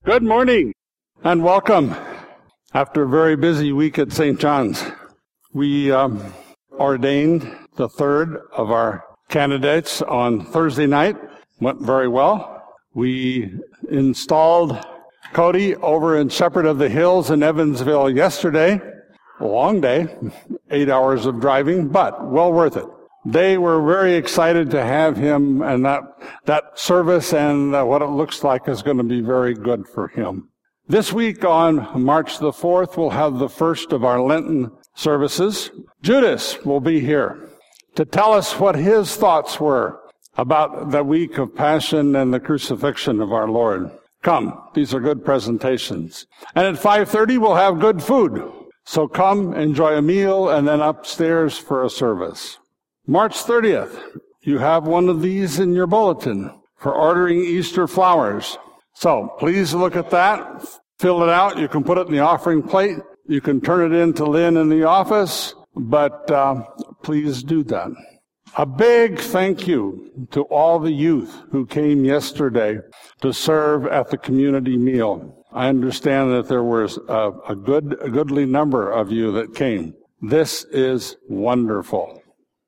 Good morning and welcome. After a very busy week at St. John's, we ordained the third of our candidates on Thursday night. Went very well. We installed Cody over in Shepherd of the Hills in Evansville yesterday. A long day, 8 hours of driving, but well worth it. They were very excited to have him, and that service and what it looks like is going to be very good for him. This week on March the 4th, we'll have the first of our Lenten services. Judas will be here to tell us what his thoughts were about the week of Passion and the crucifixion of our Lord. Come, these are good presentations. And at 5:30, we'll have good food. So come, enjoy a meal, and then upstairs for a service. March 30th, you have one of these in your bulletin for ordering Easter flowers. So please look at that, fill it out. You can put it in the offering plate. You can turn it in to Lynn in the office, but please do that. A big thank you to all the youth who came yesterday to serve at the community meal. I understand that there was a goodly number of you that came. This is wonderful.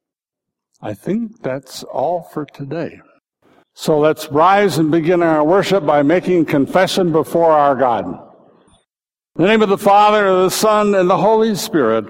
I think that's all for today. So let's rise and begin our worship by making confession before our God. In the name of the Father, and the Son, and the Holy Spirit,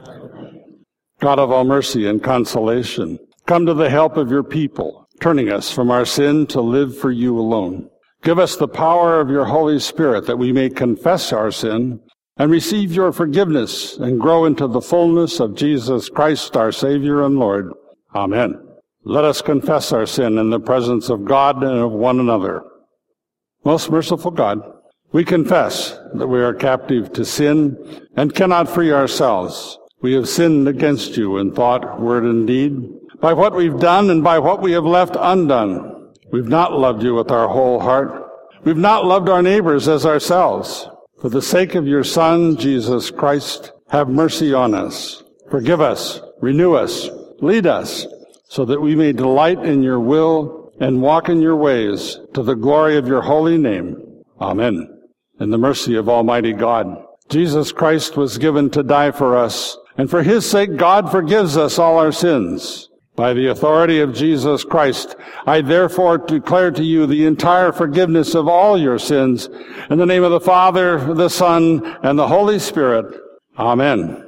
God of all mercy and consolation, come to the help of your people, turning us from our sin to live for you alone. Give us the power of your Holy Spirit that we may confess our sin and receive your forgiveness and grow into the fullness of Jesus Christ, our Savior and Lord. Amen. Let us confess our sin in the presence of God and of one another. Most merciful God, we confess that we are captive to sin and cannot free ourselves. We have sinned against you in thought, word, and deed, by what we've done and by what we have left undone. We've not loved you with our whole heart. We've not loved our neighbors as ourselves. For the sake of your Son, Jesus Christ, have mercy on us. Forgive us, renew us, lead us, so that we may delight in your will and walk in your ways to the glory of your holy name. Amen. In the mercy of Almighty God, Jesus Christ was given to die for us, and for his sake God forgives us all our sins. By the authority of Jesus Christ, I therefore declare to you the entire forgiveness of all your sins. In the name of the Father, the Son, and the Holy Spirit. Amen.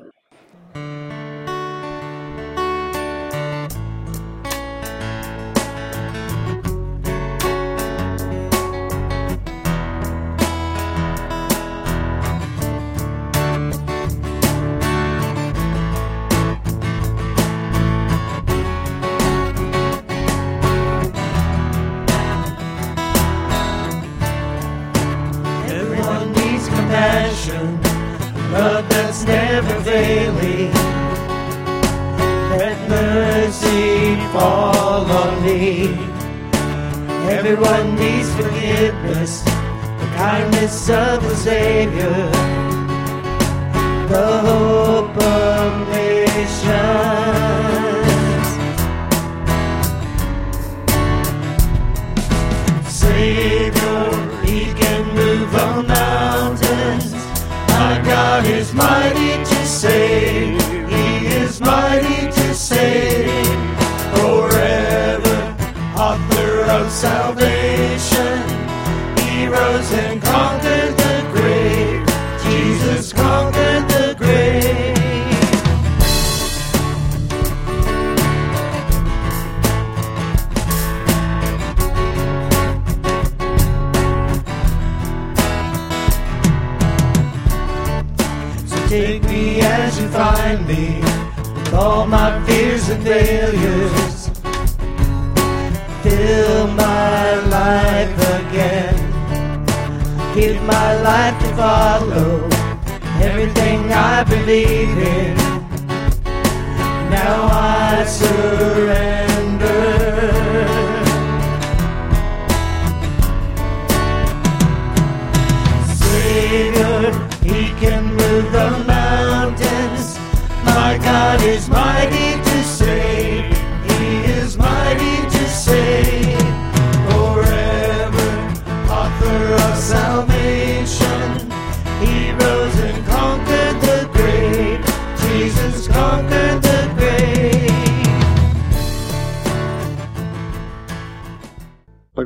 Love that's never failing. Let mercy fall on me. Everyone needs forgiveness, the kindness of the Savior, the hope of nations. Savior, he can move the mountains. My God is mighty to save. He is mighty to save. Forever, author of salvation. He rose and conquered the grave. Jesus conquered the grave. Take me as you find me, with all my fears and failures. Fill my life again. Give my life to follow everything I believe in. Now I surrender. Savior, he can move the mountains. My God is mighty to save. He is mighty to save. Forever, author of salvation.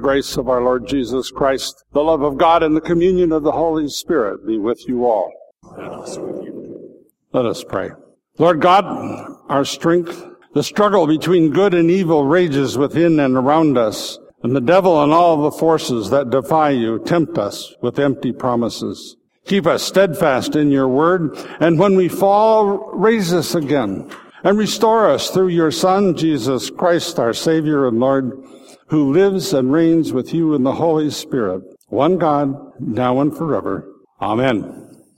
grace of our Lord Jesus Christ, the love of God, and the communion of the Holy Spirit be with you all. And also with you. Let us pray. Lord God, our strength, the struggle between good and evil rages within and around us, and the devil and all the forces that defy you tempt us with empty promises. Keep us steadfast in your word, and when we fall, raise us again, and restore us through your Son, Jesus Christ, our Savior and Lord, who lives and reigns with you in the Holy Spirit, one God, now and forever. Amen.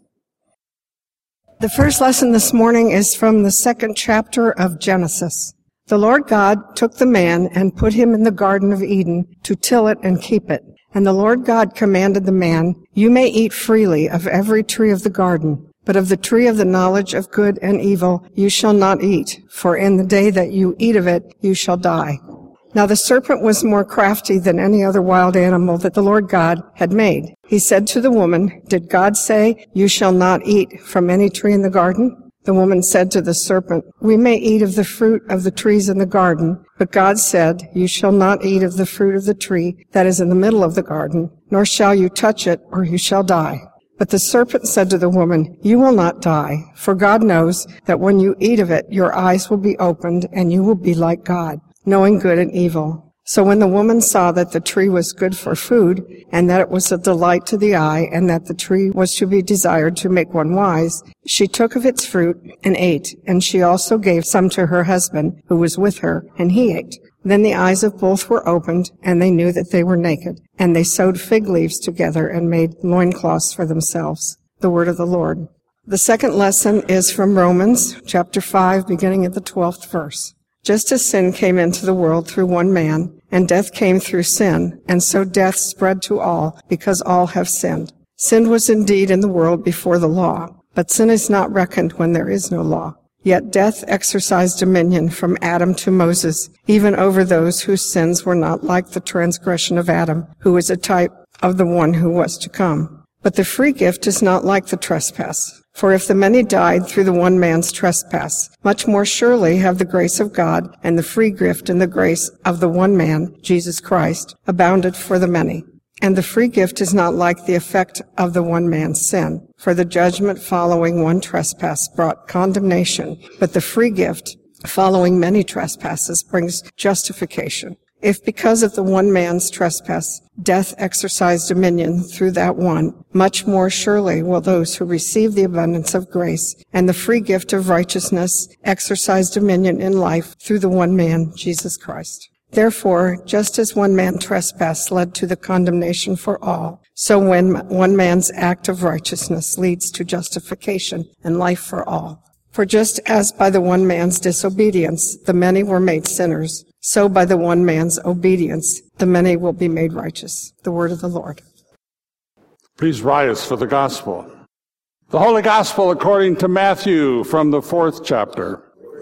The first lesson this morning is from the 2nd chapter of Genesis. The Lord God took the man and put him in the Garden of Eden to till it and keep it. And the Lord God commanded the man, "You may eat freely of every tree of the garden, but of the tree of the knowledge of good and evil you shall not eat, for in the day that you eat of it you shall die." Now the serpent was more crafty than any other wild animal that the Lord God had made. He said to the woman, "Did God say, 'You shall not eat from any tree in the garden'?" The woman said to the serpent, "We may eat of the fruit of the trees in the garden, but God said, 'You shall not eat of the fruit of the tree that is in the middle of the garden, nor shall you touch it, or you shall die.' But the serpent said to the woman, 'You will not die, for God knows that when you eat of it, your eyes will be opened, and you will be like God, knowing good and evil.' So when the woman saw that the tree was good for food, and that it was a delight to the eye, and that the tree was to be desired to make one wise, she took of its fruit and ate, and she also gave some to her husband, who was with her, and he ate. Then the eyes of both were opened, and they knew that they were naked. And they sewed fig leaves together and made loincloths for themselves. The word of the Lord. The second lesson is from Romans chapter 5, beginning at the 12th verse. Just as sin came into the world through one man, and death came through sin, and so death spread to all, because all have sinned. Sin was indeed in the world before the law, but sin is not reckoned when there is no law. Yet death exercised dominion from Adam to Moses, even over those whose sins were not like the transgression of Adam, who was a type of the one who was to come. But the free gift is not like the trespass. For if the many died through the one man's trespass, much more surely have the grace of God and the free gift and the grace of the one man, Jesus Christ, abounded for the many. And the free gift is not like the effect of the one man's sin. For the judgment following one trespass brought condemnation, but the free gift following many trespasses brings justification. If because of the one man's trespass death exercised dominion through that one, much more surely will those who receive the abundance of grace and the free gift of righteousness exercise dominion in life through the one man, Jesus Christ. Therefore, just as one man's trespass led to the condemnation for all, so when one man's act of righteousness leads to justification and life for all. For just as by the one man's disobedience the many were made sinners, so by the one man's obedience the many will be made righteous. The word of the Lord. Please rise for the gospel. The Holy Gospel according to Matthew from the 4th chapter.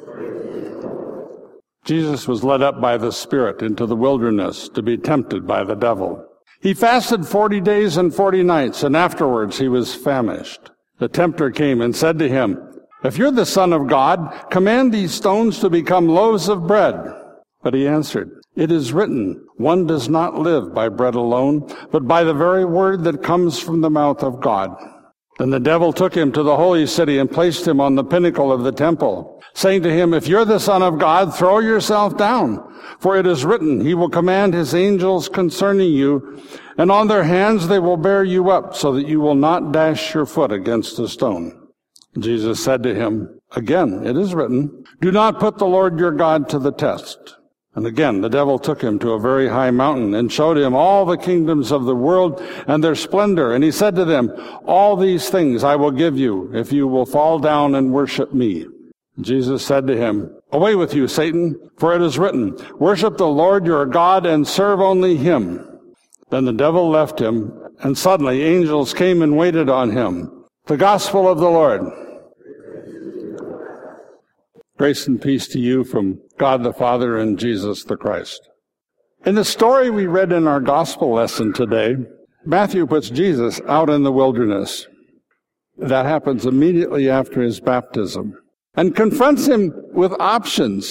Jesus was led up by the Spirit into the wilderness to be tempted by the devil. He fasted 40 days and 40 nights, and afterwards he was famished. The tempter came and said to him, "If you're the Son of God, command these stones to become loaves of bread." But he answered, "It is written, one does not live by bread alone, but by the very word that comes from the mouth of God." Then the devil took him to the holy city and placed him on the pinnacle of the temple, saying to him, "If you're the Son of God, throw yourself down. For it is written, he will command his angels concerning you, and on their hands they will bear you up, so that you will not dash your foot against a stone." Jesus said to him, "Again, it is written, do not put the Lord your God to the test." And again the devil took him to a very high mountain and showed him all the kingdoms of the world and their splendor. And he said to them, "All these things I will give you if you will fall down and worship me." Jesus said to him, "Away with you, Satan, for it is written, worship the Lord your God and serve only him." Then the devil left him, and suddenly angels came and waited on him. The gospel of the Lord. Grace and peace to you from God the Father and Jesus the Christ. In the story we read in our gospel lesson today, Matthew puts Jesus out in the wilderness. That happens immediately after his baptism, and confronts him with options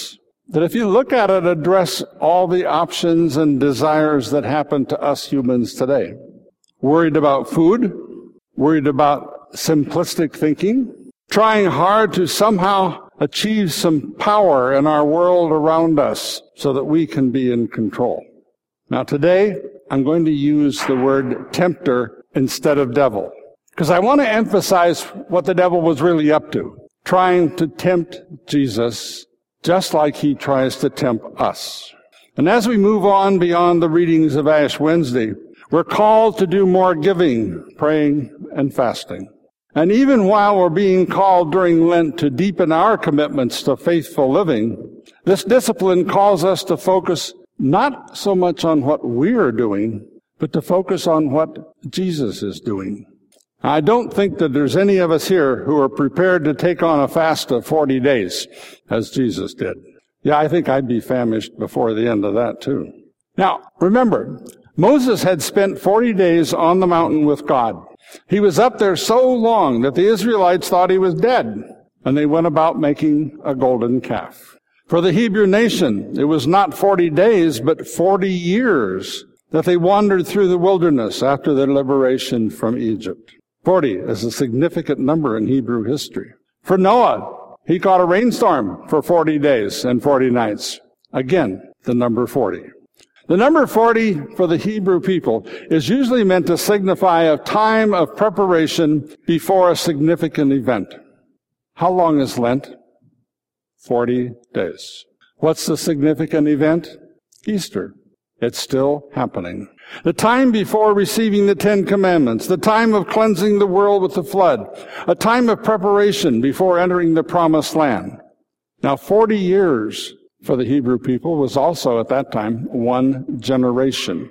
that if you look at it, address all the options and desires that happen to us humans today. Worried about food, worried about simplistic thinking, trying hard to somehow achieve some power in our world around us so that we can be in control. Now today, I'm going to use the word tempter instead of devil, because I want to emphasize what the devil was really up to, trying to tempt Jesus just like he tries to tempt us. And as we move on beyond the readings of Ash Wednesday, we're called to do more giving, praying, and fasting. And even while we're being called during Lent to deepen our commitments to faithful living, this discipline calls us to focus not so much on what we're doing, but to focus on what Jesus is doing. I don't think that there's any of us here who are prepared to take on a fast of 40 days, as Jesus did. Yeah, I think I'd be famished before the end of that too. Now, remember, Moses had spent 40 days on the mountain with God. He was up there so long that the Israelites thought he was dead, and they went about making a golden calf. For the Hebrew nation, it was not 40 days, but 40 years that they wandered through the wilderness after their liberation from Egypt. 40 is a significant number in Hebrew history. For Noah, he caught a rainstorm for 40 days and 40 nights. Again, the number 40. The number 40 for the Hebrew people is usually meant to signify a time of preparation before a significant event. How long is Lent? 40 days. What's the significant event? Easter. It's still happening. The time before receiving the 10 Commandments, the time of cleansing the world with the flood, a time of preparation before entering the Promised Land. Now, 40 years for the Hebrew people was also at that time one generation.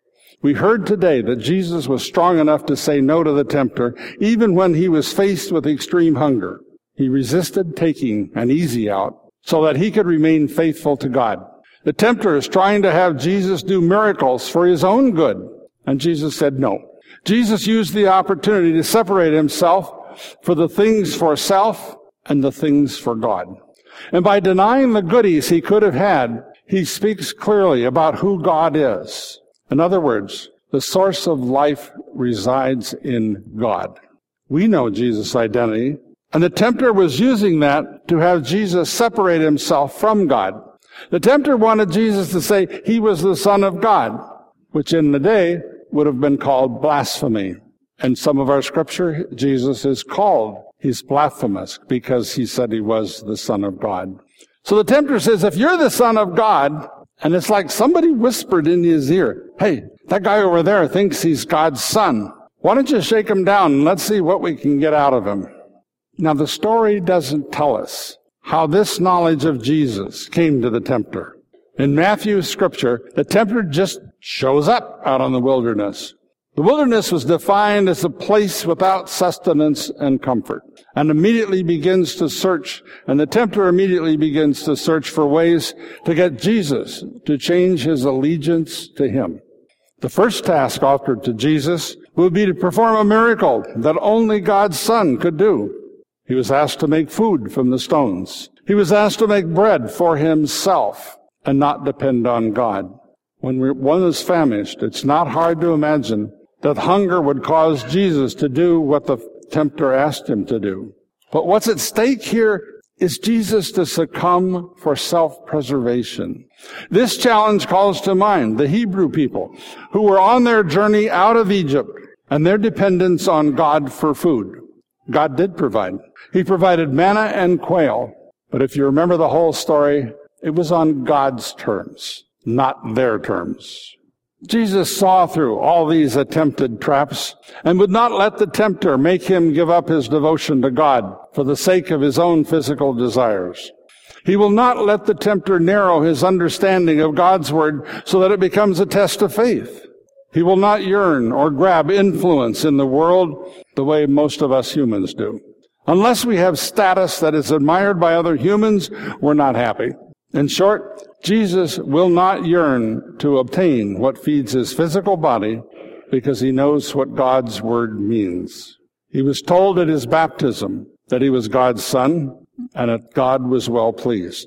We heard today that Jesus was strong enough to say no to the tempter, even when he was faced with extreme hunger. He resisted taking an easy out so that he could remain faithful to God. The tempter is trying to have Jesus do miracles for his own good, and Jesus said no. Jesus used the opportunity to separate himself for the things for self and the things for God. And by denying the goodies he could have had, he speaks clearly about who God is. In other words, the source of life resides in God. We know Jesus' identity, and the tempter was using that to have Jesus separate himself from God. The tempter wanted Jesus to say he was the Son of God, which in the day would have been called blasphemy. In some of our scripture, Jesus is called, he's blasphemous because he said he was the Son of God. So the tempter says, if you're the Son of God, and it's like somebody whispered in his ear, hey, that guy over there thinks he's God's son. Why don't you shake him down and let's see what we can get out of him. Now the story doesn't tell us how this knowledge of Jesus came to the tempter. In Matthew's scripture, the tempter just shows up out on the wilderness. The wilderness was defined as a place without sustenance and comfort, and immediately begins to search, and the tempter immediately begins to search for ways to get Jesus to change his allegiance to him. The first task offered to Jesus would be to perform a miracle that only God's Son could do. He was asked to make food from the stones. He was asked to make bread for himself and not depend on God. When one is famished, it's not hard to imagine that hunger would cause Jesus to do what the tempter asked him to do. But what's at stake here is Jesus to succumb for self-preservation. This challenge calls to mind the Hebrew people who were on their journey out of Egypt and their dependence on God for food. God did provide. He provided manna and quail. But if you remember the whole story, it was on God's terms, not their terms. Jesus saw through all these attempted traps and would not let the tempter make him give up his devotion to God for the sake of his own physical desires. He will not let the tempter narrow his understanding of God's word so that it becomes a test of faith. He will not yearn or grab influence in the world the way most of us humans do. Unless we have status that is admired by other humans, we're not happy. In short, Jesus will not yearn to obtain what feeds his physical body because he knows what God's word means. He was told at his baptism that he was God's son and that God was well pleased.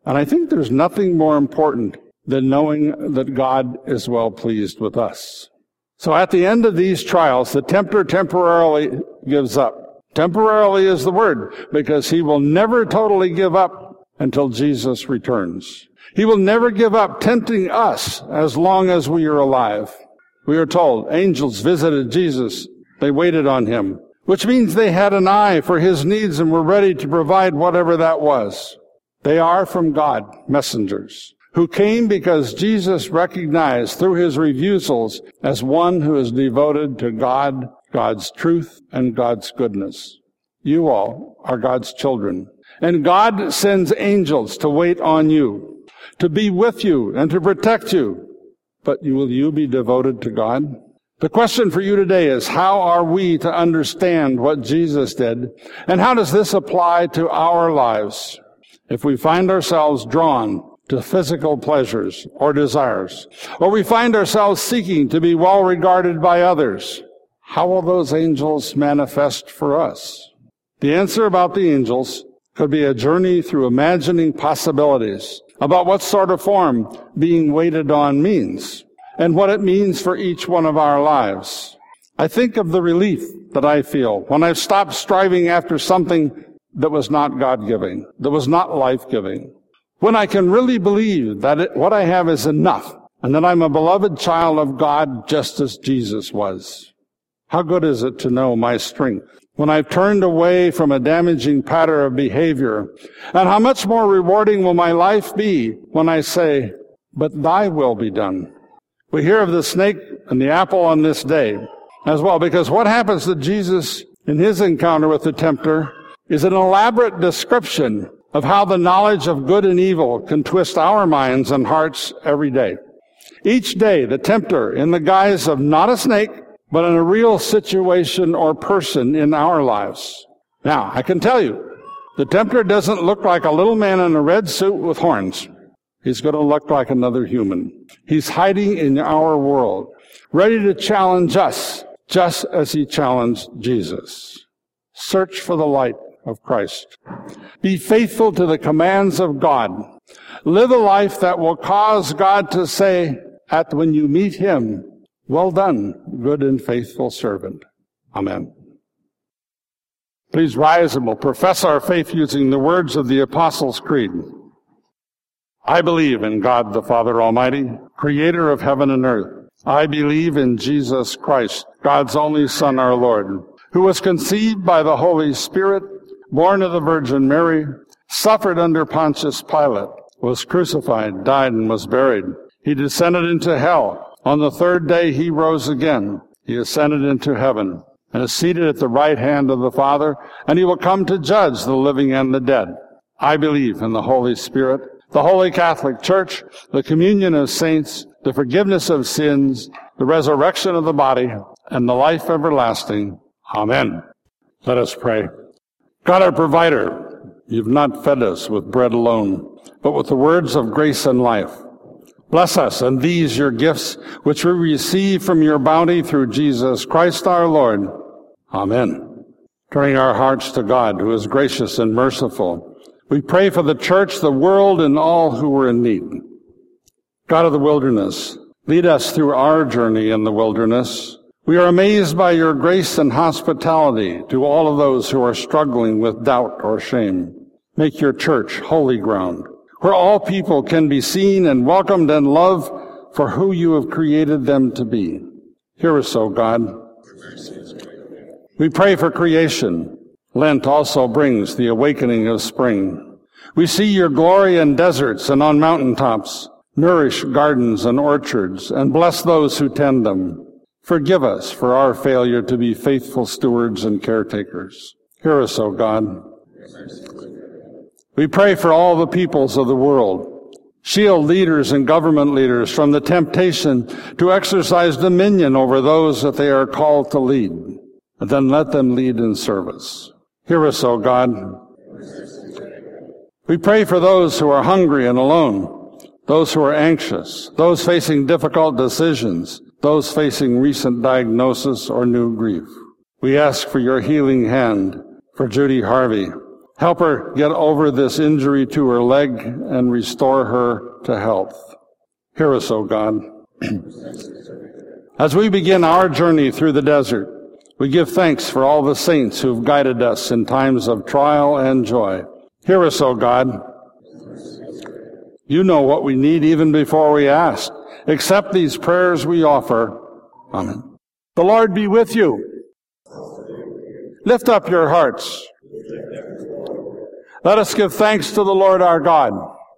And I think there's nothing more important than knowing that God is well pleased with us. So at the end of these trials, the tempter temporarily gives up. Temporarily is the word, because he will never totally give up until Jesus returns. He will never give up tempting us as long as we are alive. We are told angels visited Jesus. They waited on him, which means they had an eye for his needs and were ready to provide whatever that was. They are from God, messengers, who came because Jesus recognized through his refusals as one who is devoted to God, God's truth, and God's goodness. You all are God's children. And God sends angels to wait on you, to be with you, and to protect you. But will you be devoted to God? The question for you today is, how are we to understand what Jesus did? And how does this apply to our lives? If we find ourselves drawn to physical pleasures or desires, or we find ourselves seeking to be well regarded by others, how will those angels manifest for us? The answer about the angels could be a journey through imagining possibilities about what sort of form being waited on means and what it means for each one of our lives. I think of the relief that I feel when I've stopped striving after something that was not God-giving, that was not life-giving. When I can really believe that what I have is enough and that I'm a beloved child of God just as Jesus was. How good is it to know my strength when I've turned away from a damaging pattern of behavior? And how much more rewarding will my life be when I say, but thy will be done? We hear of the snake and the apple on this day as well, because what happens to Jesus in his encounter with the tempter is an elaborate description of how the knowledge of good and evil can twist our minds and hearts every day. Each day, the tempter, in the guise of not a snake, but in a real situation or person in our lives. Now, I can tell you, the tempter doesn't look like a little man in a red suit with horns. He's going to look like another human. He's hiding in our world, ready to challenge us, just as he challenged Jesus. Search for the light of Christ. Be faithful to the commands of God. Live a life that will cause God to say, when you meet him, well done, good and faithful servant. Amen. Please rise and we'll profess our faith using the words of the Apostles' Creed. I believe in God the Father Almighty, creator of heaven and earth. I believe in Jesus Christ, God's only Son, our Lord, who was conceived by the Holy Spirit, born of the Virgin Mary, suffered under Pontius Pilate, was crucified, died, and was buried. He descended into hell. On the third day he rose again. He ascended into heaven and is seated at the right hand of the Father, and he will come to judge the living and the dead. I believe in the Holy Spirit, the Holy Catholic Church, the communion of saints, the forgiveness of sins, the resurrection of the body, and the life everlasting. Amen. Let us pray. God, our provider, you've not fed us with bread alone, but with the words of grace and life. Bless us and these your gifts, which we receive from your bounty through Jesus Christ our Lord. Amen. Turning our hearts to God, who is gracious and merciful, we pray for the church, the world, and all who are in need. God of the wilderness, lead us through our journey in the wilderness. We are amazed by your grace and hospitality to all of those who are struggling with doubt or shame. Make your church holy ground, where all people can be seen and welcomed and loved for who you have created them to be. Hear us, O God. We pray for creation. Lent also brings the awakening of spring. We see your glory in deserts and on mountaintops. Nourish gardens and orchards, and bless those who tend them. Forgive us for our failure to be faithful stewards and caretakers. Hear us, O God. We pray for all the peoples of the world. Shield leaders and government leaders from the temptation to exercise dominion over those that they are called to lead, and then let them lead in service. Hear us, O God. We pray for those who are hungry and alone, those who are anxious, those facing difficult decisions, those facing recent diagnosis or new grief. We ask for your healing hand for Judy Harvey Help her get over this injury to her leg and restore her to health. Hear us, O God. As we begin our journey through the desert, we give thanks for all the saints who've guided us in times of trial and joy. Hear us, O God. You know what we need even before we ask. Accept these prayers we offer. Amen. The Lord be with you. Lift up your hearts. Let us give thanks to the Lord our God.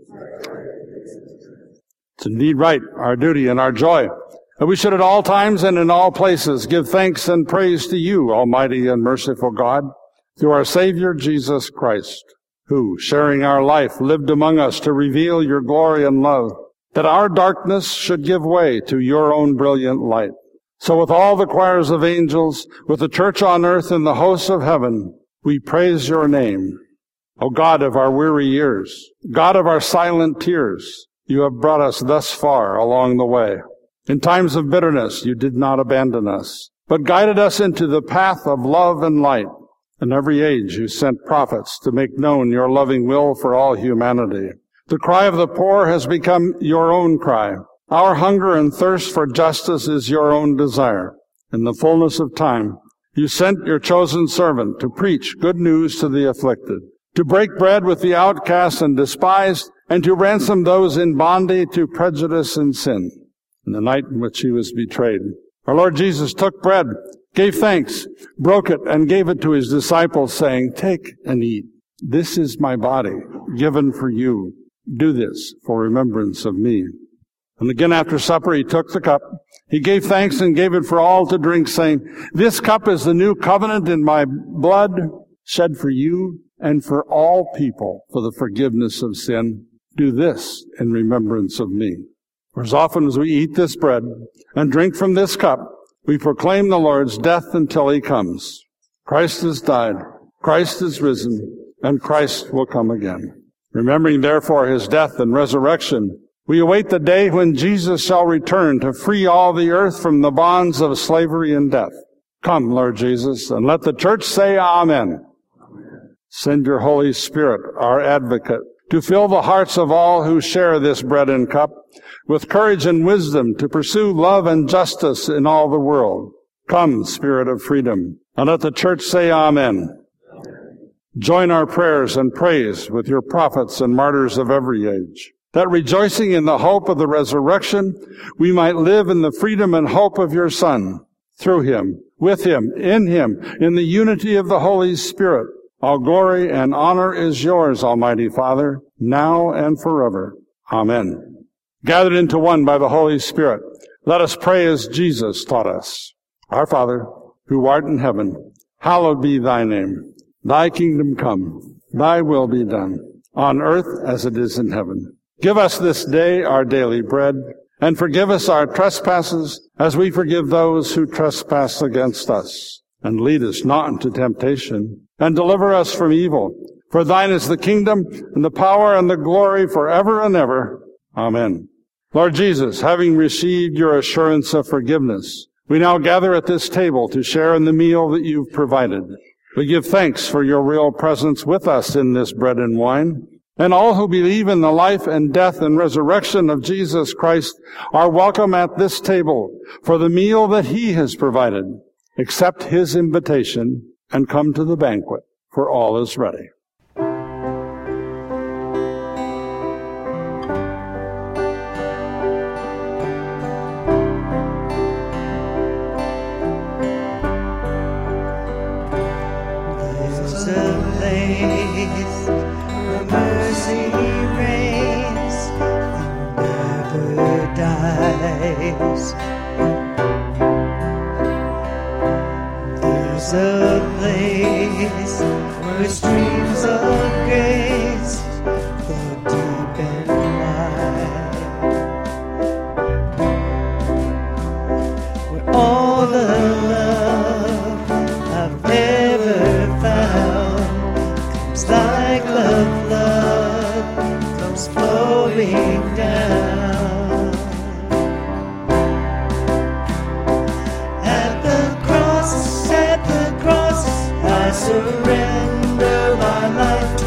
It's indeed right, our duty and our joy, that we should at all times and in all places give thanks and praise to you, Almighty and merciful God, through our Savior Jesus Christ, who, sharing our life, lived among us to reveal your glory and love, that our darkness should give way to your own brilliant light. So with all the choirs of angels, with the church on earth and the hosts of heaven, we praise your name. O God of our weary years, God of our silent tears, you have brought us thus far along the way. In times of bitterness, you did not abandon us, but guided us into the path of love and light. In every age, you sent prophets to make known your loving will for all humanity. The cry of the poor has become your own cry. Our hunger and thirst for justice is your own desire. In the fullness of time, you sent your chosen servant to preach good news to the afflicted, to break bread with the outcast and despised, and to ransom those in bondage to prejudice and sin. In the night in which he was betrayed, our Lord Jesus took bread, gave thanks, broke it, and gave it to his disciples, saying, "Take and eat. This is my body, given for you. Do this for remembrance of me." And again after supper he took the cup. He gave thanks and gave it for all to drink, saying, "This cup is the new covenant in my blood, shed for you and for all people for the forgiveness of sin. Do this in remembrance of me." For as often as we eat this bread and drink from this cup, we proclaim the Lord's death until he comes. Christ has died, Christ is risen, and Christ will come again. Remembering therefore his death and resurrection, we await the day when Jesus shall return to free all the earth from the bonds of slavery and death. Come, Lord Jesus, and let the church say Amen. Send your Holy Spirit, our advocate, to fill the hearts of all who share this bread and cup with courage and wisdom to pursue love and justice in all the world. Come, Spirit of freedom, and let the church say Amen. Join our prayers and praise with your prophets and martyrs of every age, that rejoicing in the hope of the resurrection, we might live in the freedom and hope of your Son. Through him, with him, in the unity of the Holy Spirit, all glory and honor is yours, Almighty Father, now and forever. Amen. Gathered into one by the Holy Spirit, let us pray as Jesus taught us. Our Father, who art in heaven, hallowed be thy name. Thy kingdom come, thy will be done, on earth as it is in heaven. Give us this day our daily bread, and forgive us our trespasses, as we forgive those who trespass against us. And lead us not into temptation, and deliver us from evil. For thine is the kingdom, and the power, and the glory forever and ever. Amen. Lord Jesus, having received your assurance of forgiveness, we now gather at this table to share in the meal that you've provided. We give thanks for your real presence with us in this bread and wine. And all who believe in the life and death and resurrection of Jesus Christ are welcome at this table for the meal that he has provided. Accept his invitation and come to the banquet, for all is ready. There's a place where mercy reigns and never dies. There's a place where streams of grace flow deep and wide, where all the love I've ever found comes like a flood, comes flowing down. At the cross, I surrender my life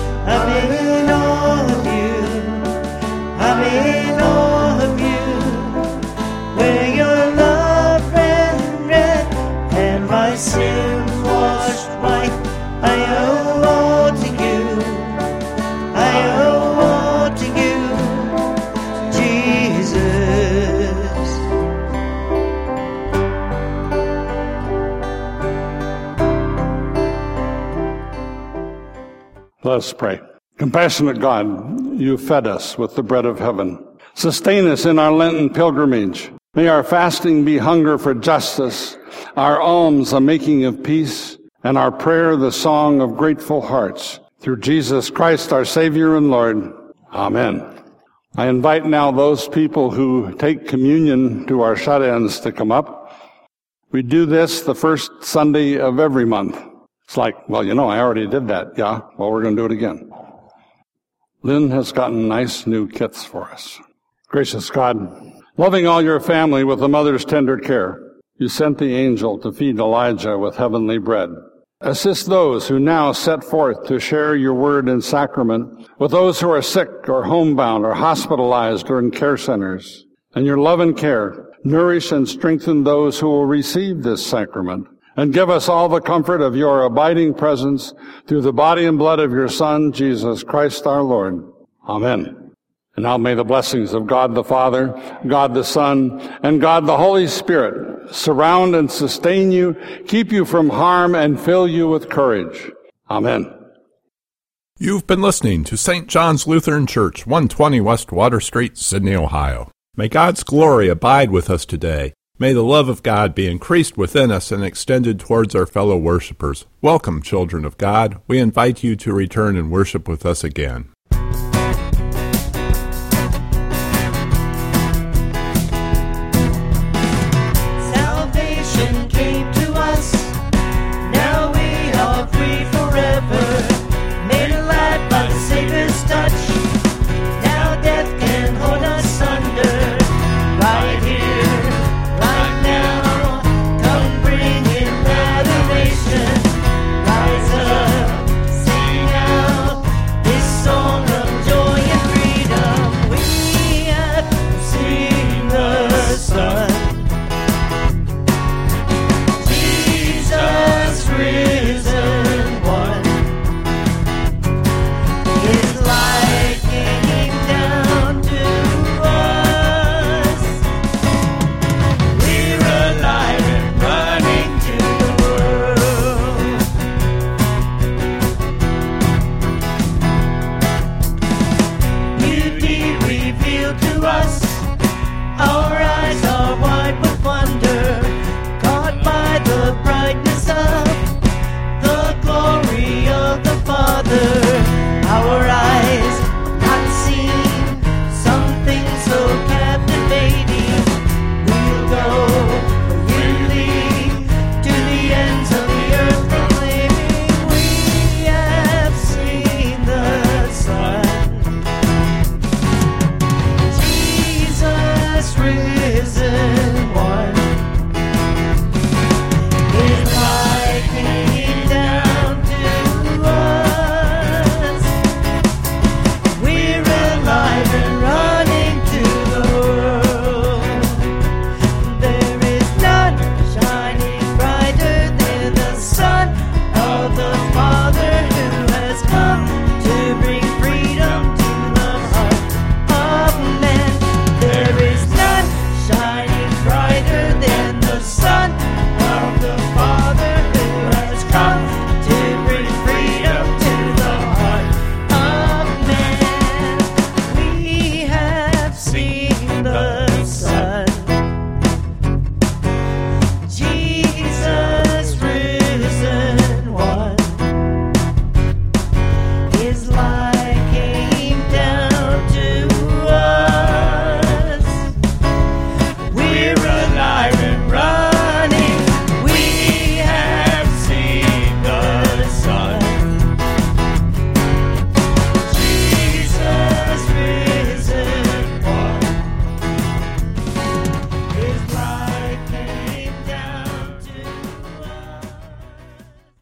washed white. I owe all to you. I owe all to you, Jesus. Let us pray. Compassionate God, you fed us with the bread of heaven. Sustain us in our Lenten pilgrimage. May our fasting be hunger for justice, our alms a making of peace, and our prayer the song of grateful hearts. Through Jesus Christ, our Savior and Lord. Amen. I invite now those people who take communion to our shut-ins to come up. We do this the first Sunday of every month. It's like, well, I already did that. Yeah, well, we're going to do it again. Lynn has gotten nice new kits for us. Gracious God, loving all your family with a mother's tender care, you sent the angel to feed Elijah with heavenly bread. Assist those who now set forth to share your word and sacrament with those who are sick or homebound or hospitalized or in care centers. And your love and care, nourish and strengthen those who will receive this sacrament. And give us all the comfort of your abiding presence through the body and blood of your Son, Jesus Christ our Lord. Amen. And now may the blessings of God the Father, God the Son, and God the Holy Spirit surround and sustain you, keep you from harm, and fill you with courage. Amen. You've been listening to St. John's Lutheran Church, 120 West Water Street, Sydney, Ohio. May God's glory abide with us today. May the love of God be increased within us and extended towards our fellow worshipers. Welcome, children of God. We invite you to return and worship with us again.